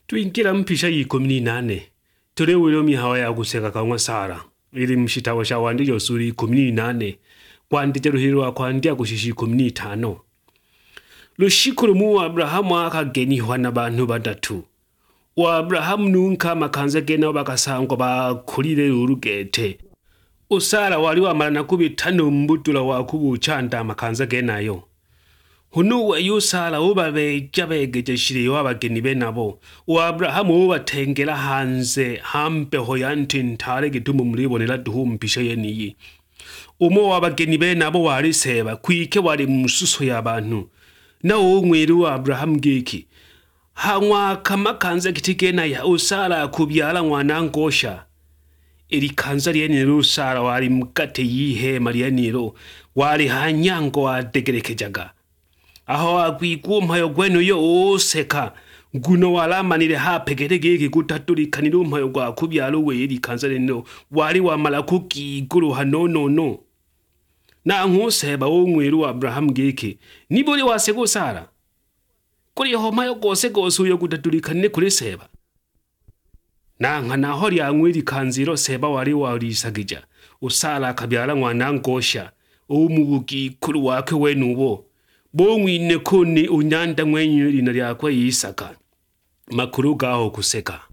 Tuingira mpisha yi 18 tore wilo mihawa ya kuseka kangwa Sara ili mshitawa sha wandije usuri 18 kwandije ruhirwa kwandia kushishi 15 lushikuru mu Abrahamu akagenihwa n'abantu batatu wa Abrahamu nunka makanza gena bakasangwa bakurire urugete Usara wali wamarana kubitano mbutula wakubucanda makanza genayo Hunuwe yusala ubabeja begeje shiri wabageni benabo wa Abrahamu ubatengera hanze hampe hoyanti ntare gitumu muribonera duhumpisha yeniyi umo wabageni benabo wariseba kwike wari mususo y'abantu na umweru wa Abrahamu giki hanwa kamakanza kitigena ya Usara kubyala mwana ngosha iri kanza ryene Usara wari mukate yihe mariyaniro wari hanyango wadegerekejaga aho agwiguma yo gwenu yo oseka nguno walamanire hapegerege gutatulikanira umpayo gwa kubyalo we iri kanza reno wari wamala kukiguru hanonono na nkuseba wo mweru wa Abrahamu geke niburi wasego Sara kuri ho mayo gose uyo gutatulikanire kuri seba nanka naho ryangwiri kanziro seba wari warisagija Usara akabyala mwana ngosha umubugi kuri wake we nubo Bongwine kuni unyanda mwenyu lina lyakwe Isaka makuru gaho kuseka